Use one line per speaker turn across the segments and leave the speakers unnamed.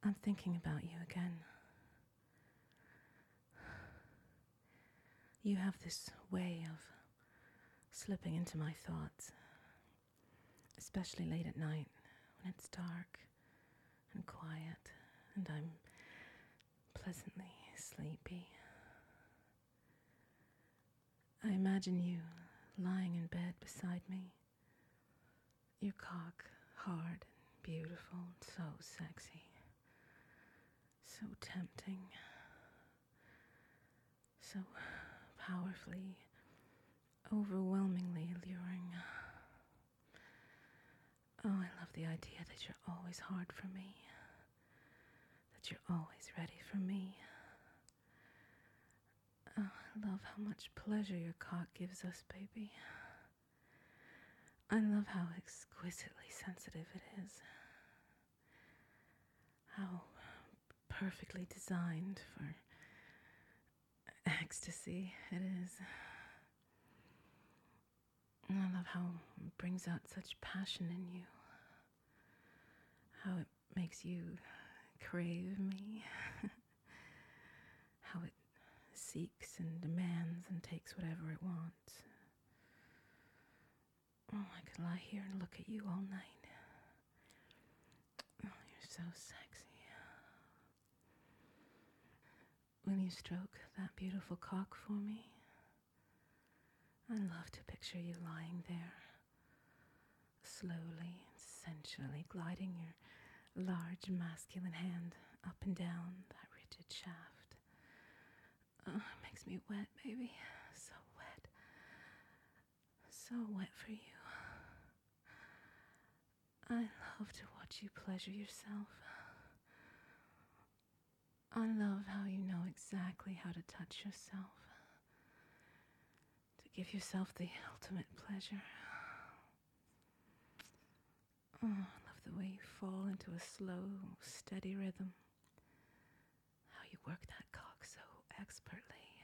I'm thinking about you again. You have this way of slipping into my thoughts, especially late at night when it's dark and quiet and I'm pleasantly sleepy. I imagine you lying in bed beside me, your cock hard and beautiful and so sexy, so tempting, so powerfully, overwhelmingly alluring. Oh, I love the idea that you're always hard for me, that you're always ready for me. Oh, I love how much pleasure your cock gives us, baby. I love how exquisitely sensitive it is, how perfectly designed for ecstasy it is. And I love how it brings out such passion in you, how it makes you crave me, how it seeks and demands and takes whatever it wants. Oh, I could lie here and look at you all night. Oh, you're so sexy. Will you stroke that beautiful cock for me? I love to picture you lying there, slowly and sensually gliding your large masculine hand up and down that rigid shaft. Oh, it makes me wet, baby. So wet. So wet for you. I love to watch you pleasure yourself. I love how you know exactly how to touch yourself, to give yourself the ultimate pleasure. Oh, I love the way you fall into a slow, steady rhythm, how you work that cock so expertly.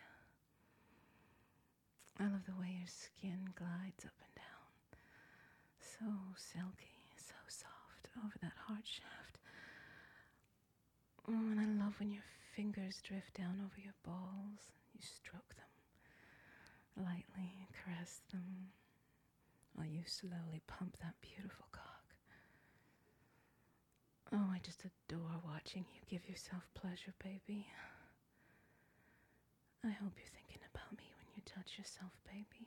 I love the way your skin glides up and down, so silky, so soft over that hard shaft. Oh, and I love when your fingers drift down over your balls. You stroke them lightly, caress them, while you slowly pump that beautiful cock. Oh, I just adore watching you give yourself pleasure, baby. I hope you're thinking about me when you touch yourself, baby.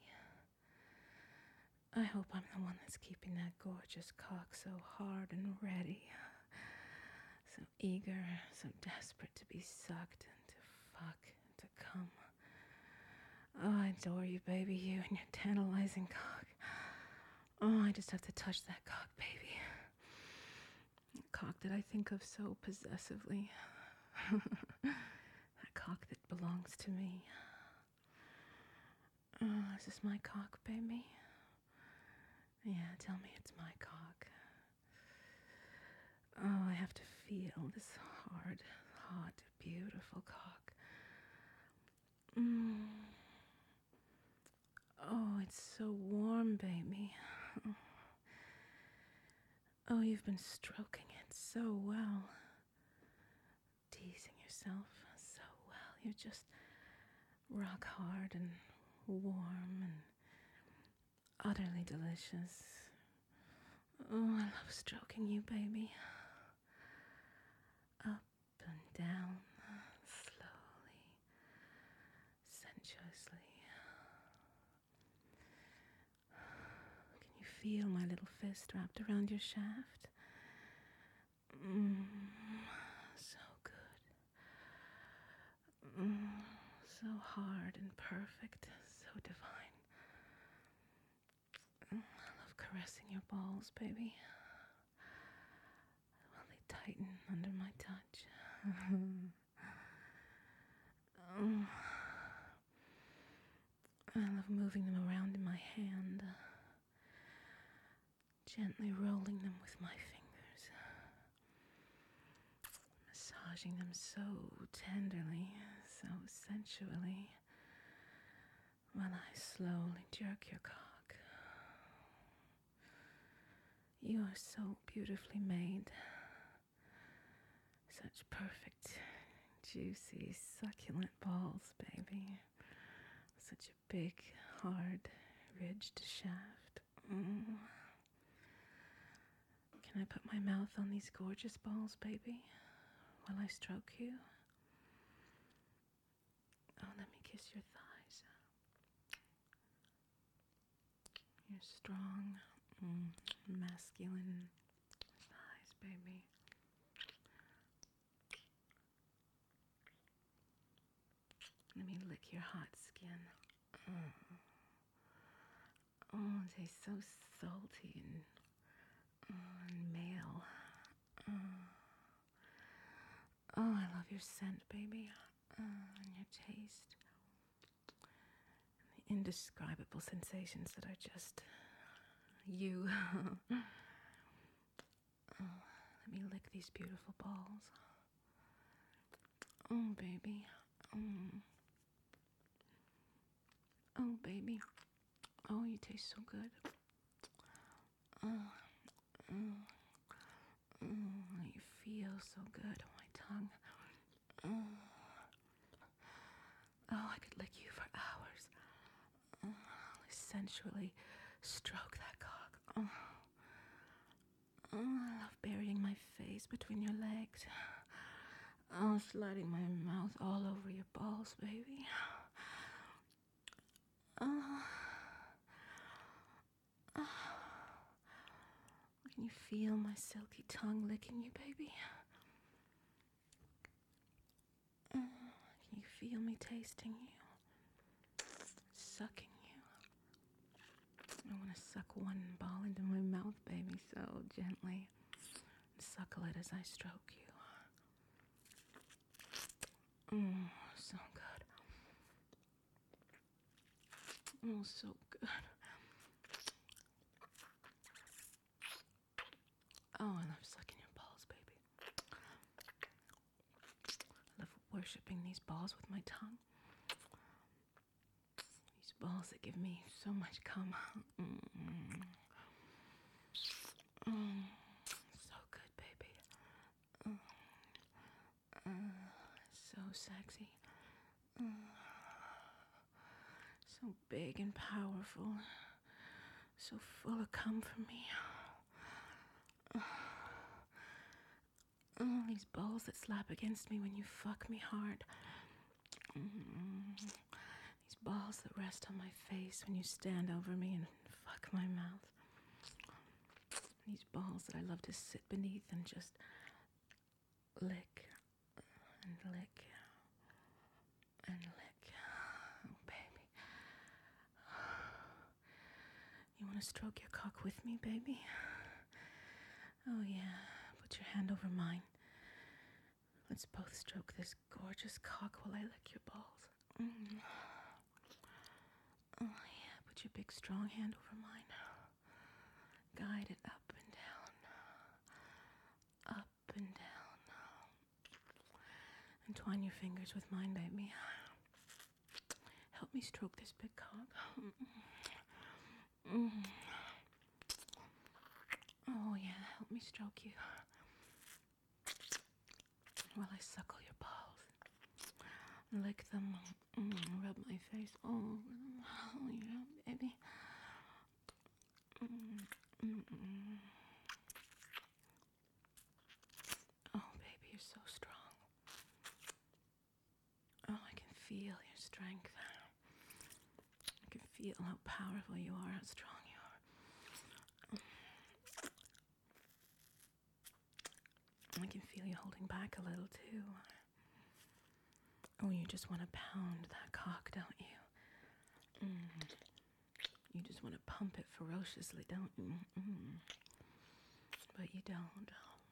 I hope I'm the one that's keeping that gorgeous cock so hard and ready, so eager, so desperate to be sucked and to fuck and to come. Oh, I adore you, baby, you and your tantalizing cock. Oh, I just have to touch that cock, baby. Cock that I think of so possessively. That cock that belongs to me. Oh, is this my cock, baby? Yeah, tell me it's my cock. Oh, I have to feel this hard, hot, beautiful cock. Oh, it's so warm, baby. Oh, you've been stroking it so well. Teasing yourself so well. You're just rock hard and warm and utterly delicious. Oh, I love stroking you, baby. Up and down, slowly, sensuously. Can you feel my little fist wrapped around your shaft? So good. So hard and perfect, so divine. I love caressing your balls, baby, while they tighten under my touch. I love moving them around in my hand, gently rolling them with my fingers, massaging them so tenderly, so sensually, while I slowly jerk your cock. You are so beautifully made, Such perfect, juicy, succulent balls, baby. Such a big, hard, ridged shaft. Can I put my mouth on these gorgeous balls, baby, while I stroke you? Oh, let me kiss your thighs. Your strong, masculine thighs, baby. Let me lick your hot skin. Oh, it tastes so salty and male. Oh, I love your scent, baby, and your taste. The indescribable sensations that are just you. Let me lick these beautiful balls. Oh, baby. Oh, baby. Oh, you taste so good. You feel so good on my tongue. Oh, I could lick you for hours. Sensually stroke that cock. I love burying my face between your legs. Oh, sliding my mouth all over your balls, baby. Can you feel my silky tongue licking you, baby? Can you feel me tasting you? Sucking you? I want to suck one ball into my mouth, baby, so gently. Suckle it as I stroke you. So good. Oh, so good. Oh, I love sucking your balls, baby. I love worshipping these balls with my tongue. These balls that give me so much cum. So good, baby. So sexy. So big and powerful. So full of cum for me. Oh, these balls that slap against me when you fuck me hard. These balls that rest on my face when you stand over me and fuck my mouth. These balls that I love to sit beneath and just lick and lick and lick. Oh, baby. You want to stroke your cock with me, baby? Oh, yeah. Put your hand over mine. Let's both stroke this gorgeous cock while I lick your balls. Oh, yeah. Put your big, strong hand over mine. Guide it up and down. Up and down. Entwine your fingers with mine, baby. Help me stroke this big cock. Oh, yeah. Help me stroke you while I suckle your balls. Lick them. Rub my face all over them. Oh, yeah, baby. Oh, baby, you're so strong. Oh, I can feel your strength. I can feel how powerful you are, how strong you are. I can feel you holding back a little, too. Oh, you just want to pound that cock, don't you? You just want to pump it ferociously, don't you? But you don't.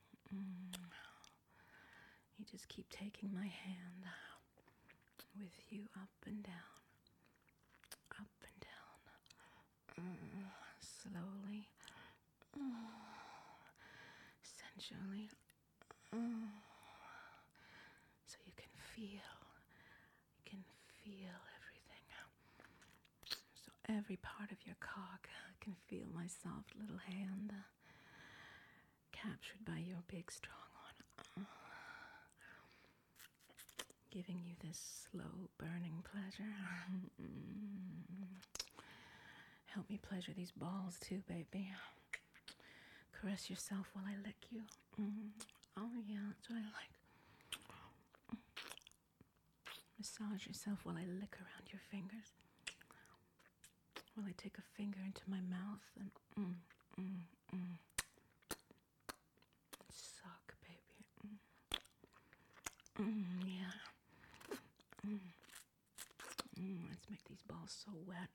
You just keep taking my hand with you up and down. Up and down. Slowly. Sensually. So you can feel everything. So every part of your cock can feel my soft little hand captured by your big strong one. giving you this slow burning pleasure. Help me pleasure these balls too, baby. Caress yourself while I lick you. Oh yeah, that's what I like. Massage yourself while I lick around your fingers. While I take a finger into my mouth and suck, baby. Yeah. Let's make these balls so wet.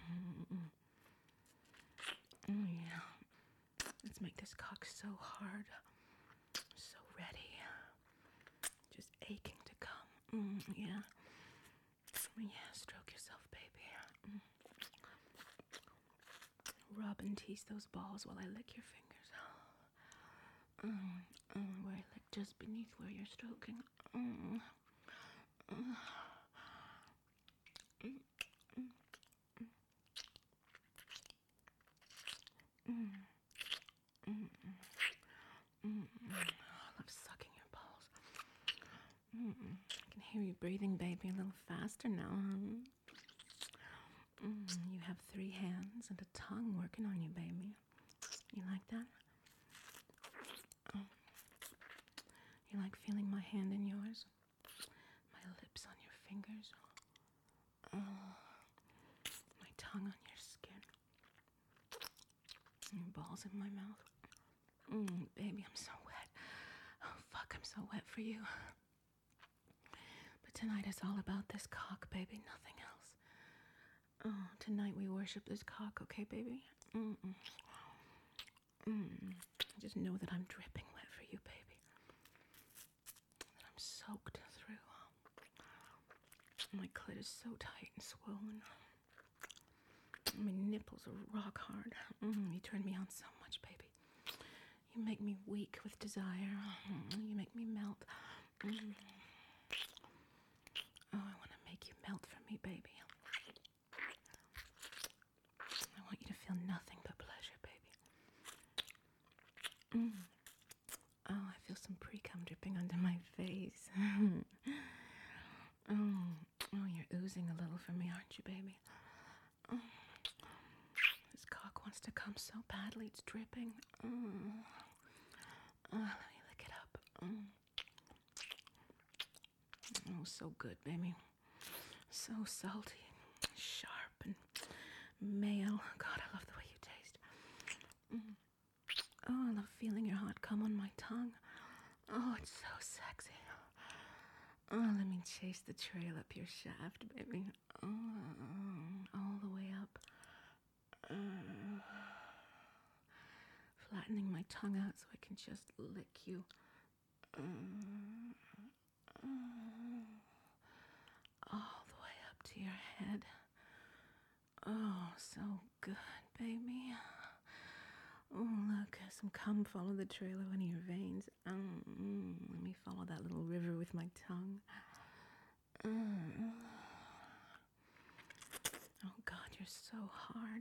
Yeah. Let's make this cock so hard, so ready, just aching to come. Yeah. Yeah, stroke yourself, baby. Rub and tease those balls while I lick your fingers. Where I lick just beneath where you're stroking. I love sucking your balls. I can hear you breathing, baby, a little faster now. You have 3 hands and a tongue working on you, baby. You like that? You like feeling my hand in yours? My lips on your fingers? My tongue on your skin? Your balls in my mouth? Baby, I'm so wet. Oh, fuck, I'm so wet for you. But tonight is all about this cock, baby, nothing else. Oh, tonight we worship this cock, okay, baby? Just know that I'm dripping wet for you, baby. That I'm soaked through. My clit is so tight and swollen. My nipples are rock hard. You turn me on so much, baby. You make me weak with desire. You make me melt. Oh, I want to make you melt for me, baby. I want you to feel nothing but pleasure, baby. Oh, I feel some pre-cum dripping under my face. Oh, you're oozing a little for me, aren't you, baby? This cock wants to come so badly, it's dripping. Let me lick it up. Oh, so good, baby. So salty, sharp, and male. God, I love the way you taste. Oh, I love feeling your hot cum on my tongue. Oh, it's so sexy. Oh, let me chase the trail up your shaft, baby. All the way up. Flattening my tongue out so I can just lick you. All the way up to your head. Oh, so good, baby. Oh, look, some cum follow the trail of one of your veins. Let me follow that little river with my tongue. Oh, God, you're so hard.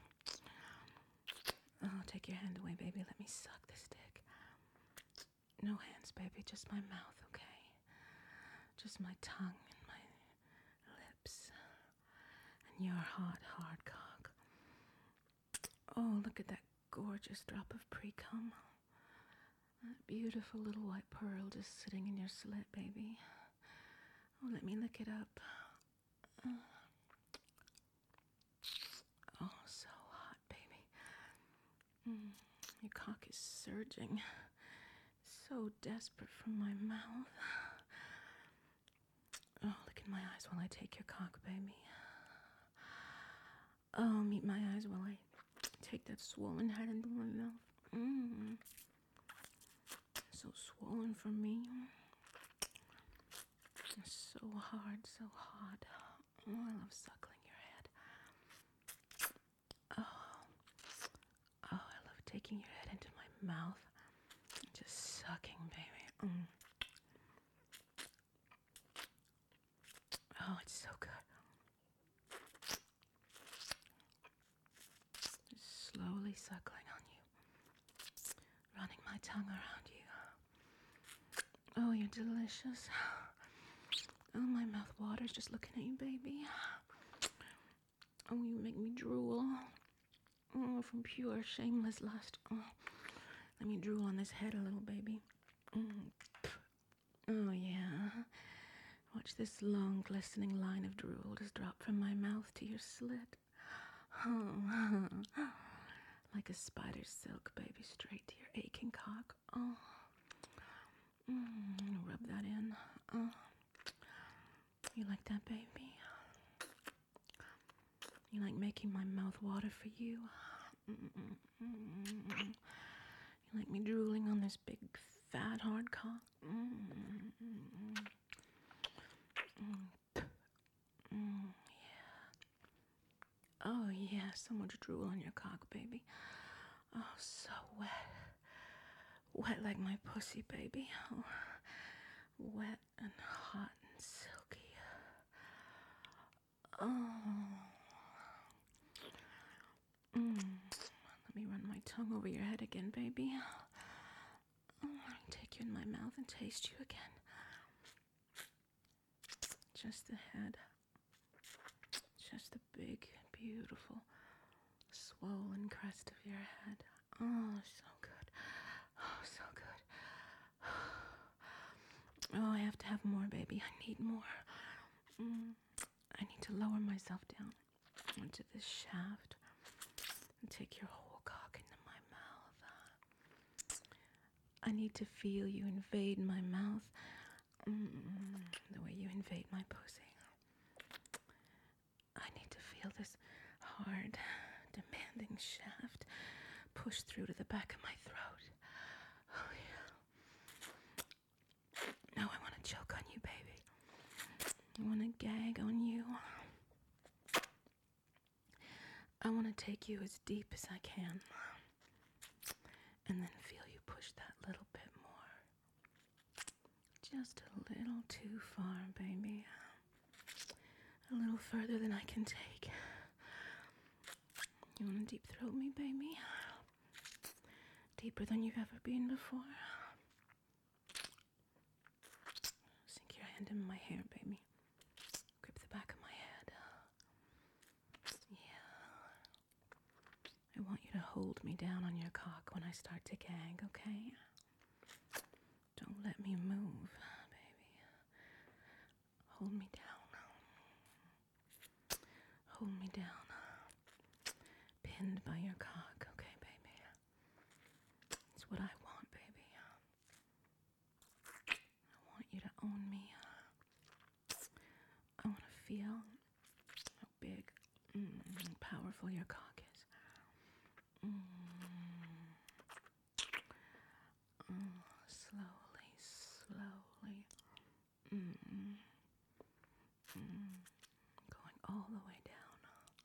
Oh, take your hand away, baby. Let me suck this dick. No hands, baby. Just my mouth, okay? Just my tongue and my lips. And your hot, hard cock. Oh, look at that gorgeous drop of pre-cum. That beautiful little white pearl just sitting in your slit, baby. Oh, let me lick it up. Oh, so hot, baby. Your cock is surging. So desperate from my mouth. Oh, look in my eyes while I take your cock, baby. Oh, meet my eyes while I take that swollen head into my mouth. So swollen for me. So hard, so hot. Oh, I love suckling your head. Oh, I love taking your head into my mouth. Just sucking, baby. Oh, it's so good. Just slowly suckling on you. Running my tongue around you. Oh, you're delicious. Oh, my mouth waters just looking at you, baby. Oh, you make me drool. Oh, from pure, shameless lust. Oh, let me drool on this head a little, baby. Oh, yeah. Watch this long, glistening line of drool just drop from my mouth to your slit. Oh, like a spider's silk, baby, straight to your aching cock. Oh, rub that in. Oh, you like that, baby? You like making my mouth water for you? You like me drooling on this big, fat, hard cock? Oh, yeah, so much drool on your cock, baby. Oh, so wet. Wet like my pussy, baby. Oh, wet and hot and silky. Oh. Let me run my tongue over your head again, baby. Oh, take you in my mouth and taste you again. Just the head. Just the big, beautiful, swollen crest of your head. Oh, so good. Oh, so good. Oh, I have to have more, baby. I need more. I need to lower myself down into this shaft and take your whole cock into my mouth. I need to feel you invade my mouth the way you invade my pussy. I need to feel this hard, demanding shaft push through to the back of my throat. Oh, yeah. Now I want to choke on you, baby. I want to gag on you. I want to take you as deep as I can. And then feel you push that little bit more. Just a little too far, baby. A little further than I can take. You want to deep throat me, baby? Deeper than you've ever been before. Sink your hand in my hair, baby. Grip the back of my head. Yeah. I want you to hold me down on your cock when I start to gag, okay? Don't let me move, baby. Hold me down. Hold me down. Pinned by your cock, okay, baby? It's what I want, baby. I want you to own me. I want to feel how big and powerful your cock is. Slowly, slowly. Going all the way down.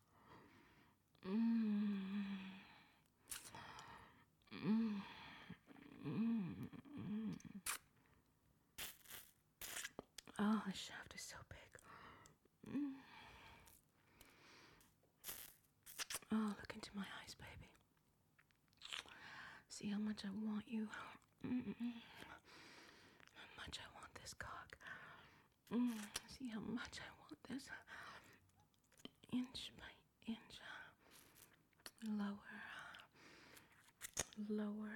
Oh, the shaft is so big. Oh, look into my eyes, baby. See how much I want you. How much I want this cock. See how much I want this. Inch by inch. Lower. Lower.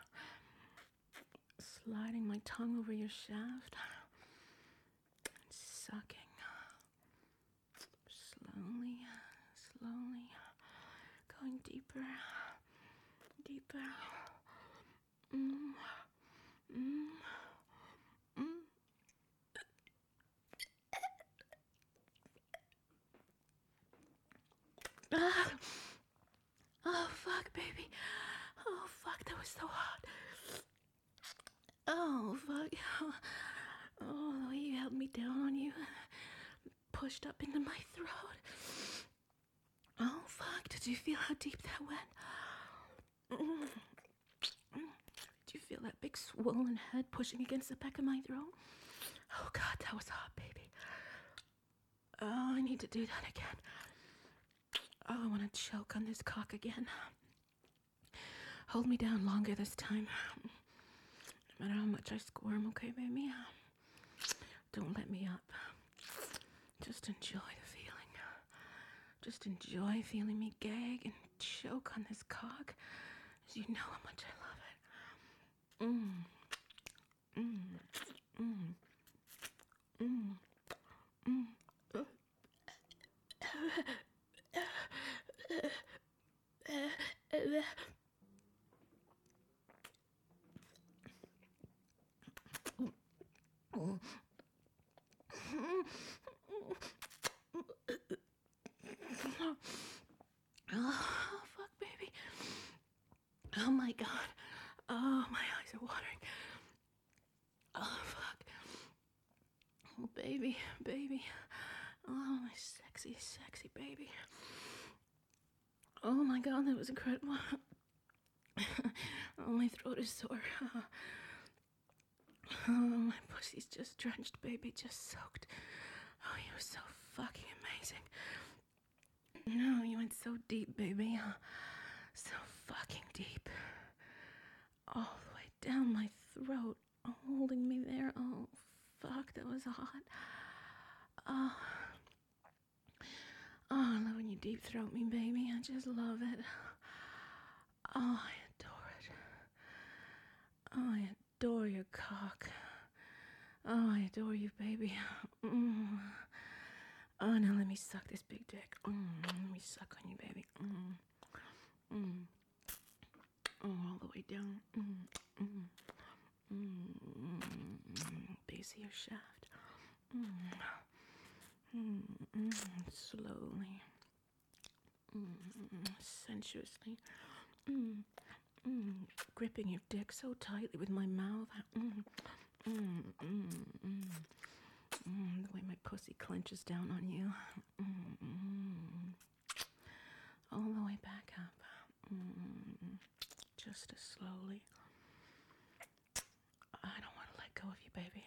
Sliding my tongue over your shaft. Sucking. Slowly, slowly. Going deeper. Deeper. Oh, fuck, baby. Oh, fuck, that was so hot. Oh, fuck. Oh, the way you held me down on you. Pushed up into my throat. Oh, fuck. Did you feel how deep that went? Did you feel that big swollen head pushing against the back of my throat? Oh, God, that was hot, baby. Oh, I need to do that again. Oh, I want to choke on this cock again. Hold me down longer this time. No matter how much I squirm, okay, baby? Don't let me up. Just enjoy the feeling. Just enjoy feeling me gag and choke on this cock, as you know how much I love it. Oh, fuck, baby. Oh my god. Oh, my eyes are watering. Oh, fuck. Oh, baby, baby. Oh, my sexy, sexy baby. Oh my god, that was incredible. Oh, my throat is sore. Oh, my pussy's just drenched, baby, just soaked. Oh, you were so fucking amazing. No, you went so deep, baby. So fucking deep. All the way down my throat, holding me there. Oh, fuck, that was hot. Oh, I love when you deep throat me, baby. I just love it. Oh, I adore it. Oh, I adore your cock. Oh, I adore you, baby. Oh, now let me suck this big dick. Let me suck on you, baby. Oh, all the way down. Base of your shaft. Slowly. Sensuously. Gripping your dick so tightly with my mouth. The way my pussy clenches down on you. All the way back up. Just as slowly. I don't want to let go of you, baby.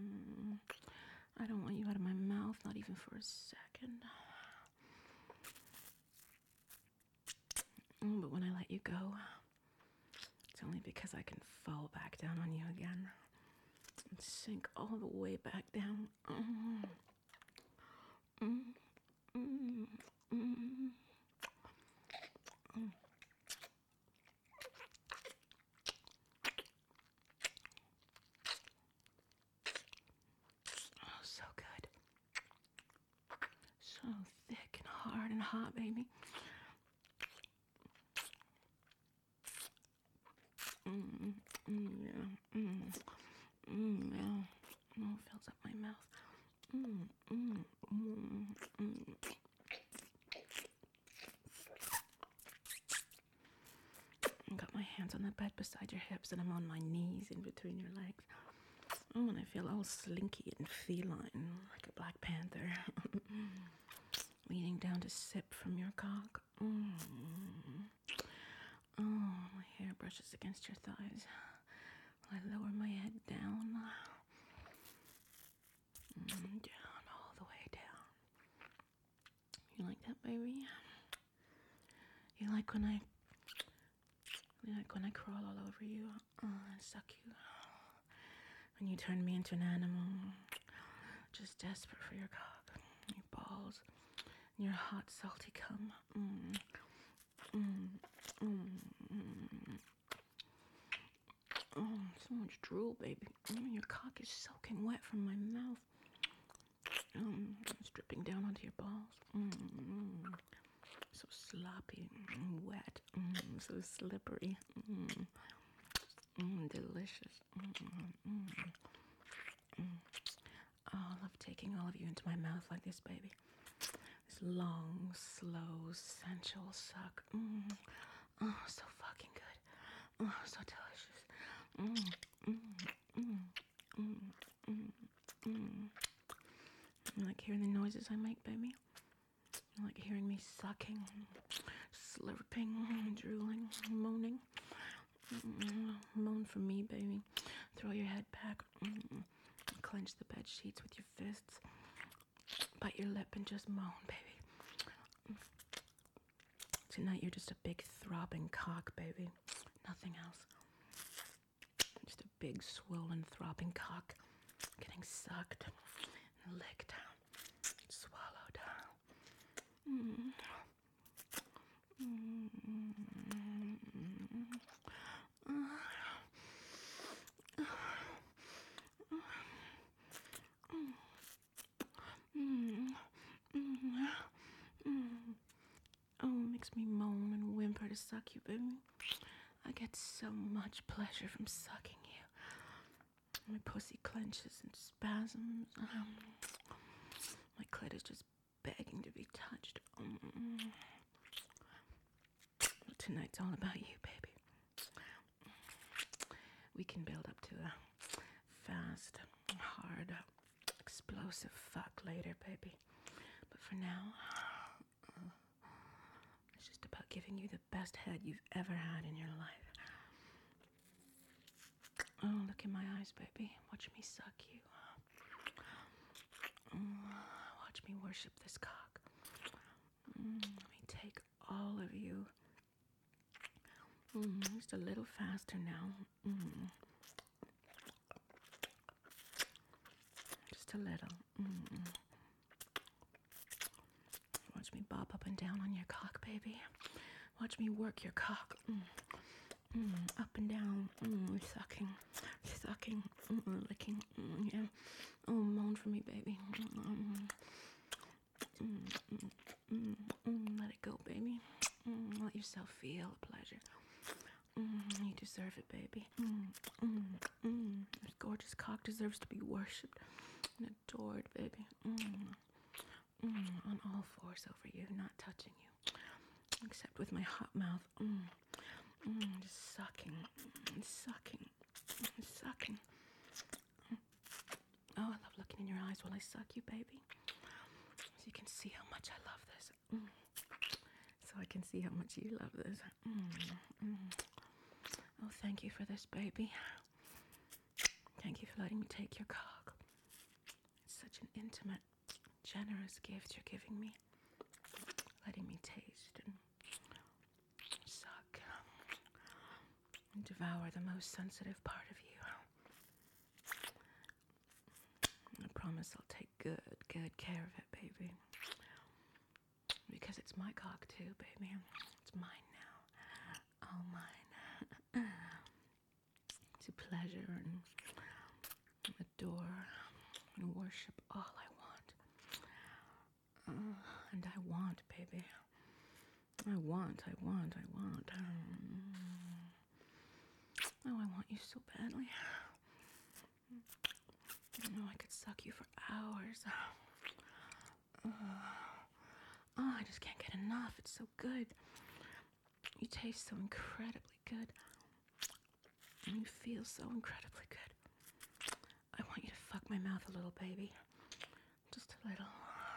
I don't want you out of my mouth, not even for a second. But when I let you go, it's only because I can fall back down on you again. And sink all the way back down. Oh, so good. So thick and hard and hot, baby. Yeah. Oh, it fills up my mouth. I got my hands on the bed beside your hips and I'm on my knees in between your legs. Oh, and I feel all slinky and feline, like a Black Panther. Leaning down to sip from your cock. Oh, my hair brushes against your thighs. I lower my head down. Down, all the way down. You like that, baby? You like when I crawl all over you and suck you? When you turn me into an animal, just desperate for your cock, your balls, and your hot, salty cum. Oh, so much drool, baby. Your cock is soaking wet from my mouth. It's dripping down onto your balls. So sloppy and wet. So slippery. Delicious. Oh, I love taking all of you into my mouth like this, baby. This long, slow, sensual suck. Oh, so fucking good. Oh, so delicious. You like hearing the noises I make, baby? You like hearing me sucking, slurping, drooling, moaning? Moan for me, baby. Throw your head back. Clench the bed sheets with your fists. Bite your lip and just moan, baby. Tonight you're just a big throbbing cock, baby. Nothing else. Just a big swollen throbbing cock getting sucked licked, swallowed. Mm. Mm. Oh, it makes me moan and whimper to suck you, baby. I get so much pleasure from sucking you. My pussy clenches and spasms. My clit is just begging to be touched. Tonight's all about you, baby. We can build up to a fast, hard, explosive fuck later, baby. But for now, it's just about giving you the best head you've ever had in your life. Oh, look in my eyes, baby. Watch me suck you. Watch me worship this cock. Let me take all of you. Just a little faster now. Just a little. Watch me bob up and down on your cock, baby. Watch me work your cock. Up and down. Sucking. Licking. Yeah. Oh, moan for me, baby. Let it go, baby. Let yourself feel the pleasure. You deserve it, baby. This gorgeous cock deserves to be worshipped and adored, baby. On all fours over you, not touching you, except with my hot mouth. Just sucking. Oh, I love looking in your eyes while I suck you, baby. So you can see how much I love this. So I can see how much you love this. Oh, thank you for this, baby. Thank you for letting me take your cock. It's such an intimate, generous gift you're giving me. Letting me taste and suck and devour the most sensitive part of you. I promise I'll take good care of it, baby. Because it's my cock too, baby. It's mine now. All mine. To pleasure and adore and worship all I want. And I want, baby. I want. Oh, I want you so badly. I could suck you for hours. I just can't get enough. It's so good. You taste so incredibly good. And you feel so incredibly good. I want you to fuck my mouth a little, baby. Just a little.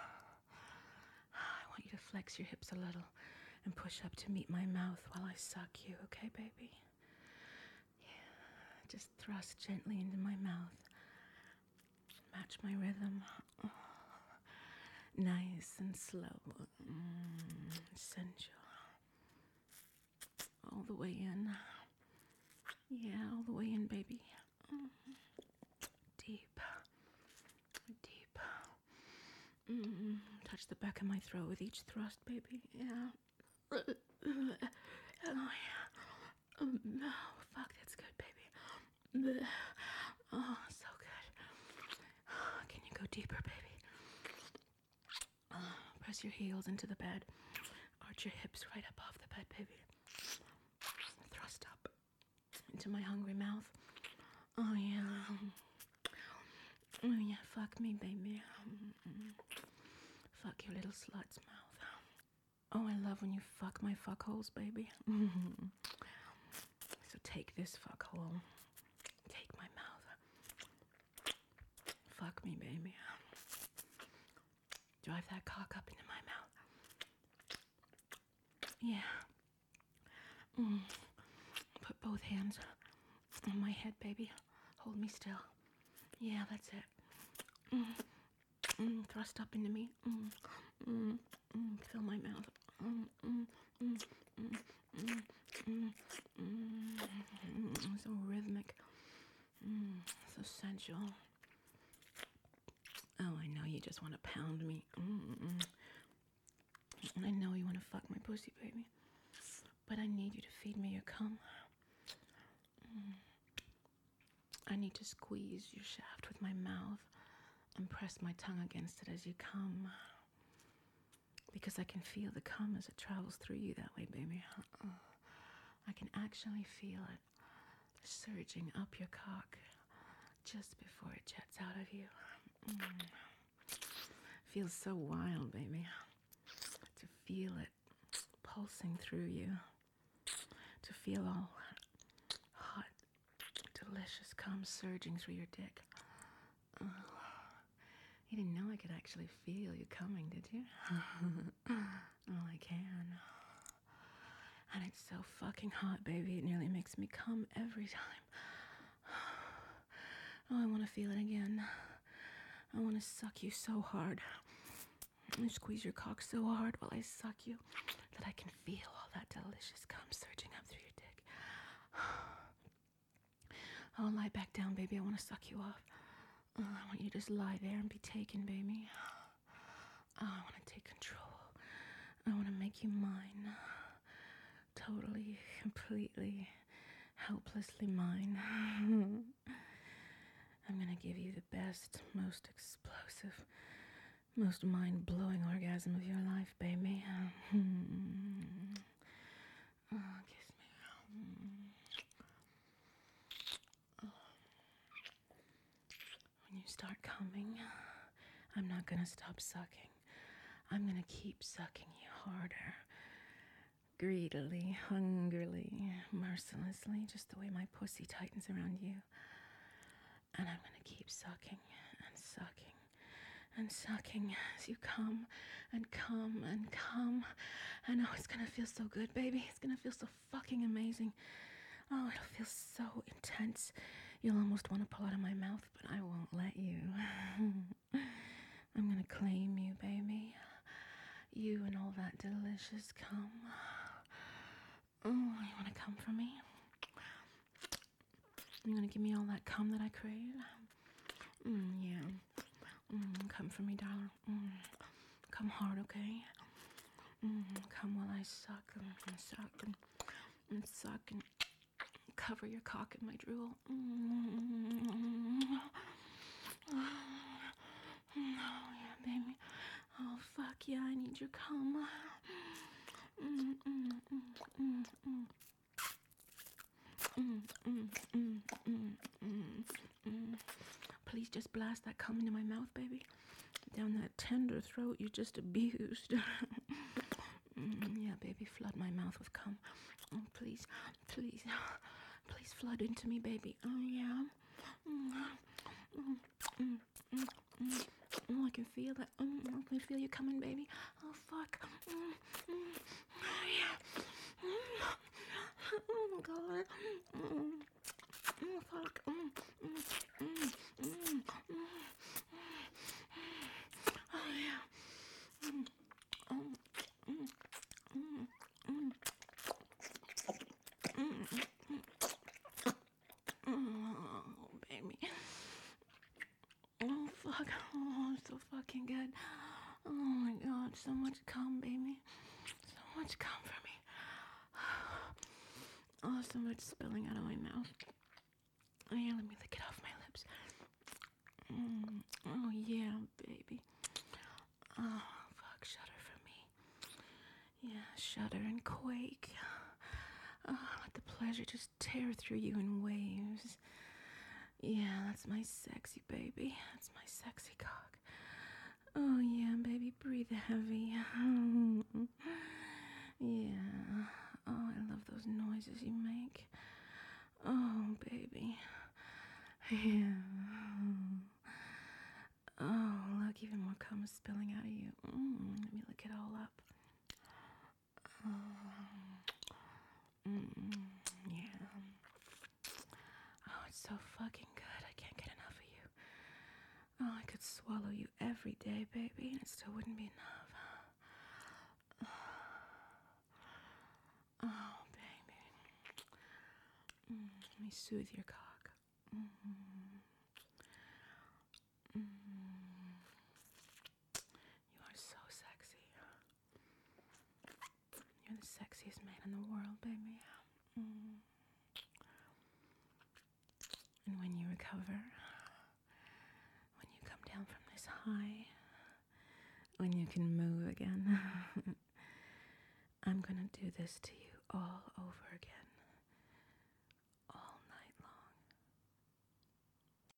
I want you to flex your hips a little and push up to meet my mouth while I suck you, okay, baby? Yeah. Just thrust gently into my mouth. Match my rhythm. Nice and slow. Sensual. All the way in. Yeah, all the way in, baby. Deep. Touch the back of my throat with each thrust, baby. Yeah. Oh, yeah. Fuck, that's good, baby. Oh, so good. Can you go deeper, baby? Press your heels into the bed. Arch your hips right up off the bed, baby. Thrust up into my hungry mouth. Oh, yeah. Oh, yeah, fuck me, baby. Fuck your little slut's mouth. Oh, I love when you fuck my fuck holes, baby. So take this fuck hole. Take my mouth. Fuck me, baby. Drive that cock up into my mouth. Yeah. Put both hands on my head, baby. Hold me still. Yeah, that's it. Thrust up into me. Fill my mouth. So rhythmic. So sensual. Oh, I know just want to pound me. And I know you want to fuck my pussy, baby. But I need you to feed me your cum. I need to squeeze your shaft with my mouth and press my tongue against it as you come. Because I can feel the cum as it travels through you that way, baby. I can actually feel it surging up your cock just before it jets out of you. Feels so wild, baby. To feel it pulsing through you. To feel all hot, delicious cum surging through your dick. You didn't know I could actually feel you coming, did you? Well, I can. And it's so fucking hot, baby. It nearly makes me come every time. Oh, I want to feel it again. I want to suck you so hard. I squeeze your cock so hard while I suck you that I can feel all that delicious cum surging up through your dick. Oh, lie back down, baby. I want to suck you off. I want you to just lie there and be taken, baby. I want to take control. I want to make you mine. Totally, completely, helplessly mine. I'm going to give you the best, most explosive, most mind-blowing orgasm of your life, baby. Kiss me. When you start coming, I'm not going to stop sucking. I'm going to keep sucking you harder. Greedily, hungrily, mercilessly, just the way my pussy tightens around you. And I'm going to keep sucking and sucking and sucking as you come and come and come. And oh, it's going to feel so good, baby. It's going to feel so fucking amazing. Oh, it'll feel so intense. You'll almost want to pull out of my mouth, but I won't let you. I'm going to claim you, baby. You and all that delicious cum. Oh, you want to come for me? You want to give me all that cum that I crave? Yeah. Come for me, darling. Come hard, okay? Come while I suck and suck and suck and cover your cock in my drool. Oh, yeah, baby. Oh, fuck yeah, I need your cum. Please just blast that cum into my mouth, baby. Down that tender throat you just abused. Yeah, baby, flood my mouth with cum. Oh, please, please, please flood into me, baby. Oh, yeah. Oh, I can feel that. I can feel you coming, baby. Oh, fuck. Oh, yeah. Oh, my God. Oh, fuck. Oh, yeah. Oh, baby. Oh, fuck. Oh, so fucking good. Oh, my God. So much cum, baby. So much cum for me. Oh, so much spilling out of my mouth. Oh, yeah, let me lick it off my lips. Oh, yeah, baby. Oh, fuck. Shudder for me. Yeah, shudder and quake. Oh, let the pleasure just tear through you in waves. Yeah, that's my sexy baby. That's my sexy cock. Oh, yeah, baby, breathe heavy. Yeah. Oh, I love those noises you make. Oh, baby. Yeah. Oh, look, even more cum is spilling out of you. Let me lick it all up. Yeah. Oh, it's so fucking good. I can't get enough of you. Oh, I could swallow you every day, baby, and it still wouldn't be enough. Oh, baby. Let me soothe your cock. sexiest man in the world, baby. Mm. And when you recover, when you come down from this high, when you can move again, I'm gonna do this to you all over again.